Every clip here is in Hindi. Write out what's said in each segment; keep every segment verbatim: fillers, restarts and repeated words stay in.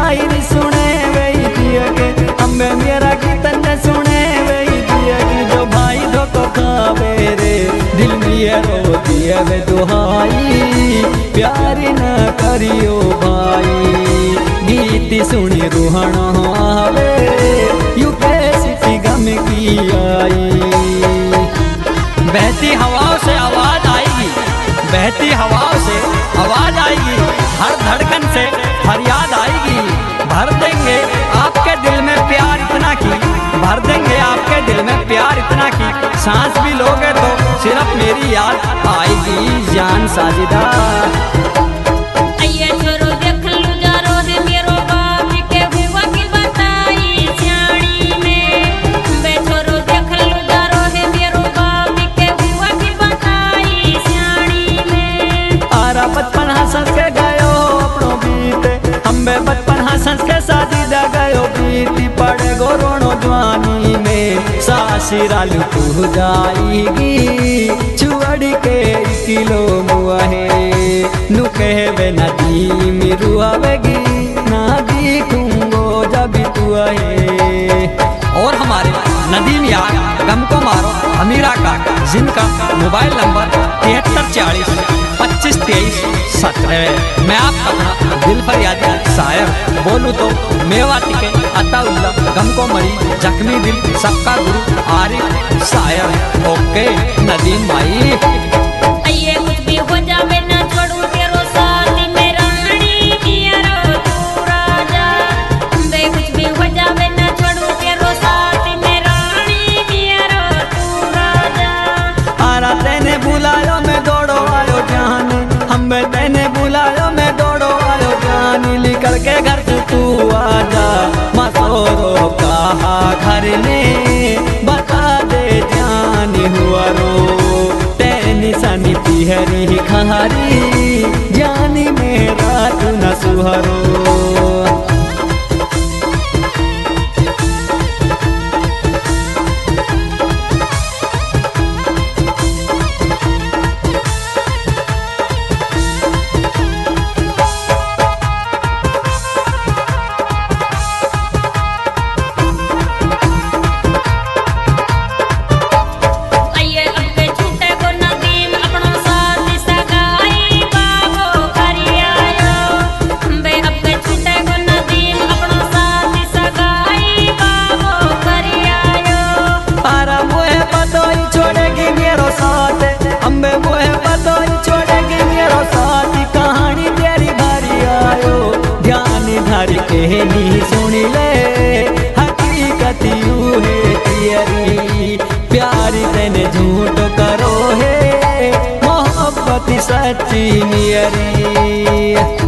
शायरी सुने वही दिया के अम्बे मेरा कीर्तन सुने वही दिया की जो भाई धोखो खावे रे दिल में रो दिया वे दुहाई प्यार न करियो भाई गीत सुनी रूहन आवे यू कैसी गम की आई। बहती हवाओं से आवाज आएगी, बहती हवाओं से आवाज आएगी, हर धड़कन से फरियाद आएगी। भर देंगे आपके दिल में प्यार इतना की, भर देंगे आपके दिल में प्यार इतना की सांस भी लोगे तो सिर्फ मेरी याद आएगी जान साजिदा। बचपन हंस के गयो अपनो बीते अम्बे बचपन हंस के शादी दा गयो बीती पड़े गो रोनो जवानी में सासिरालू तू जाएगी छुअड़ी के किलो मुआहे नु कहवे नदी में रुआवेगी ना दिखूंगो जब तू आए। और हमारे नदीम यार गम को मारो अमीरा का जिनका मोबाइल नंबर तिहत्तर चालीस पच्चीस तेईस सत्रह। मैं आपका अपना दिल फरियादी शायर बोलूँ तो मेवाती के अताउल्ला गम को मरी जख्मी दिल सबका गुरु आरिफ शायर। ओके नदीम भाई। बुलायो मैं दौड़ो आयो जान हमें तेने बुलायो मैं दौड़ो आयो जान निकल के घर से तू आजा मसोरो कहा घर में बता दे जान हुआ रो तेनी सनी पिहरी खारी जानी मेरा तू न सुहरो। कहनी सुन ले हकीकत यूं है तेरी प्यार तेने झूठ करो है मोहब्बत सच्ची मेरी।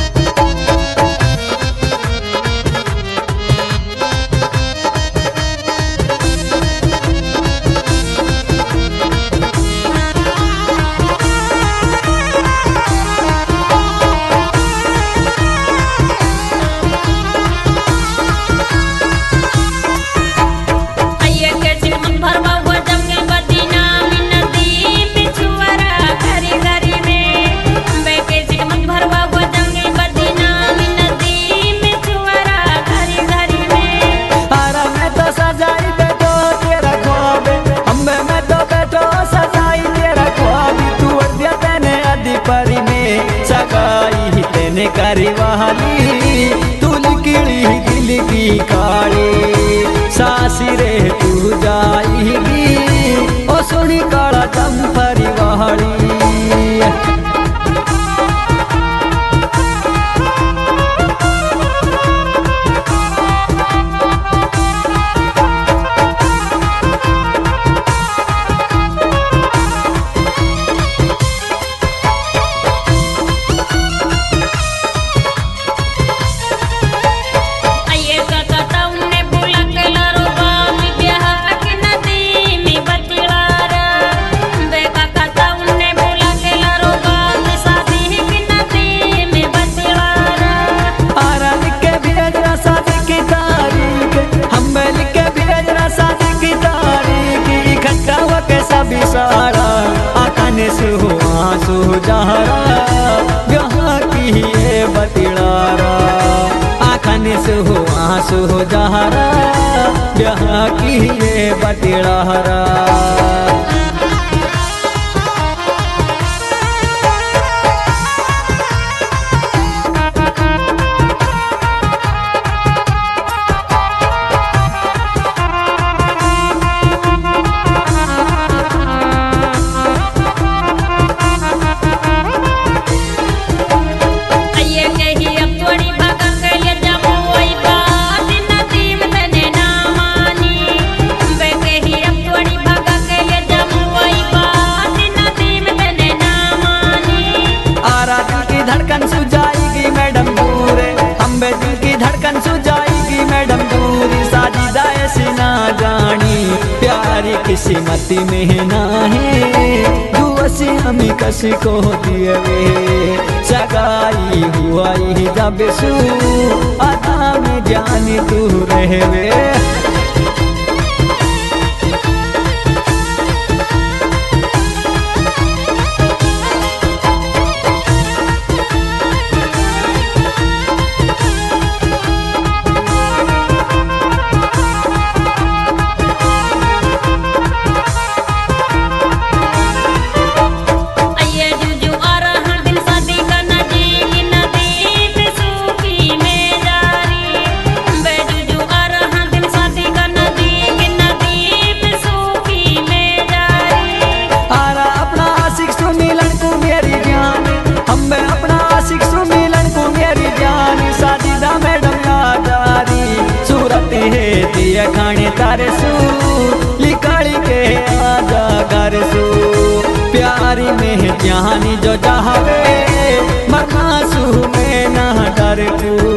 करी वाली तू लिकड़ी दिल की काली सासी रे तू जाएगी ओ सुनी काला दम परिवाली। सारा आखने से हो आंसू जहरा यहाँ की ये बतिलारा आखन सो जहरा ब्याह की ये बतिड़हरा। धड़कन सुजाएगी मैडम दूरे, अम्बे दिल की धड़कन सुजाएगी मैडम दूरी। साजिदा ऐसी ना जानी प्यारी किस्मत में ना है, दुआसी हमी कसी को दिए वे सगाई हुआ ही जब सू आधा में जानी तू रहवे। दिया खाने तारे सू लिकाली के आजा घर सू, प्यारी में जानी जो चाहवे मरना सू में ना डर तू।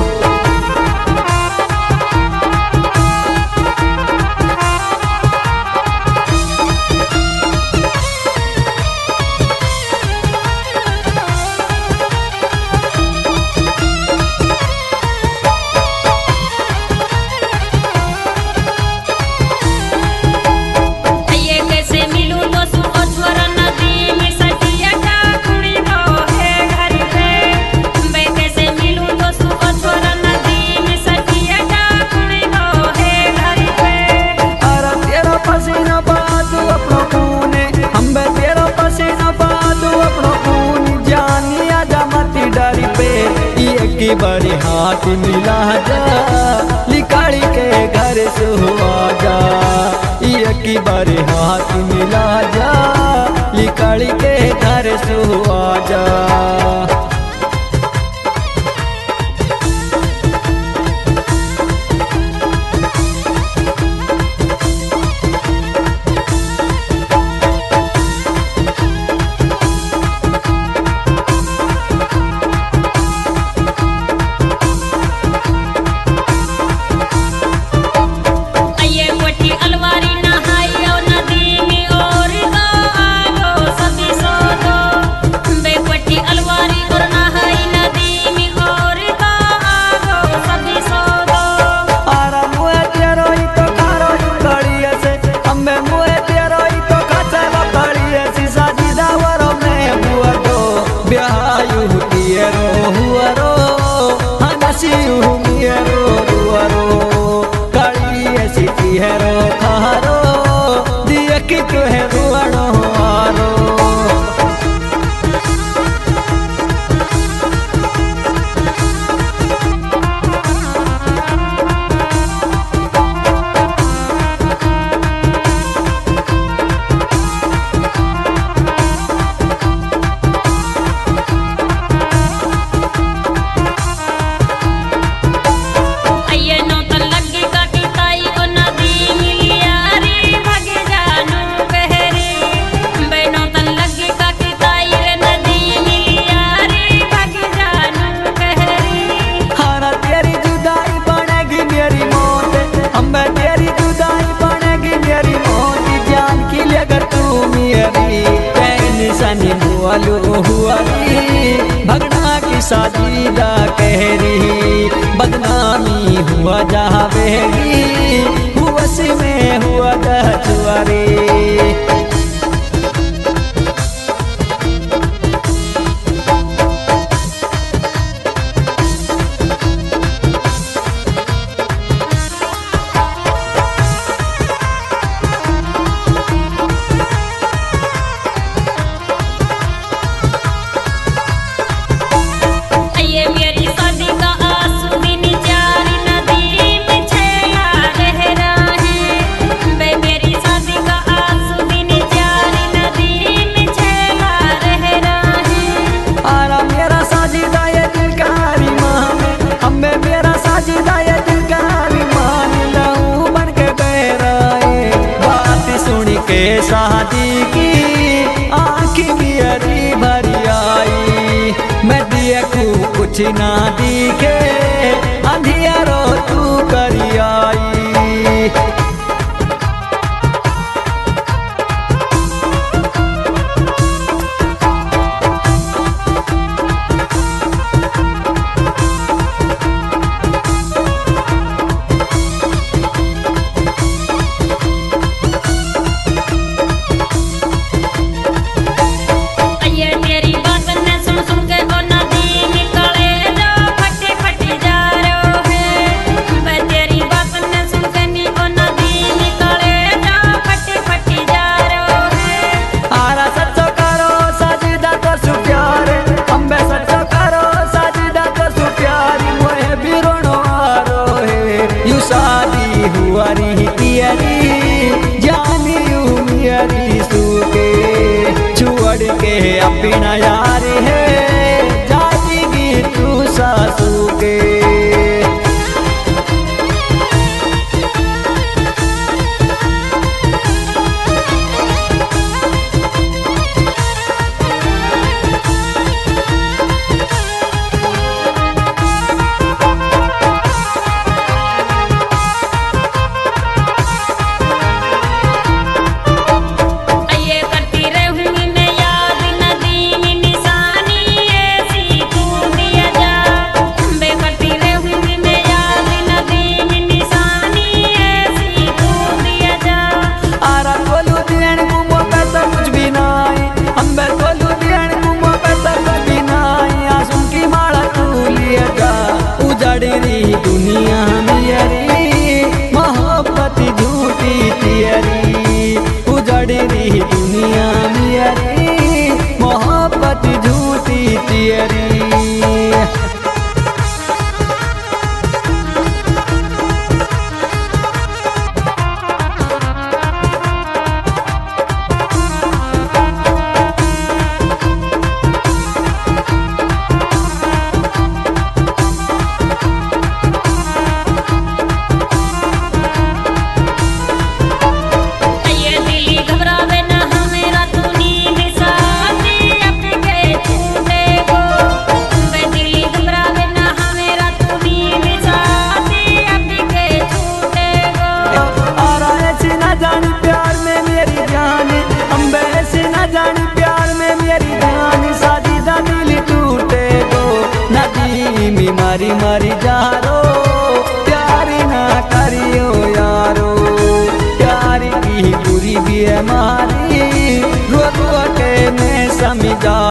की बड़ी हाथ मिला जा लिकाली के घर से हुआ जा, ये की बड़ी हाथ मिला जा लिकाली के घर से हुआ जा। भगना की साजीदा कहरी बदनामी हुआ जावेगी हुआ में हुआ दचुआरी। ना दिखे अंधियारो तू करी आई। हुआरी तियरी जानी उमियरी सूके छुअड़ के अपना यार है जाएगी तू सासू के। दुनिया मेरी मोहब्बत झूठी तेरी उजड़ रही दुनिया मेरी मोहब्बत झूठी तेरी। मारी मारी जा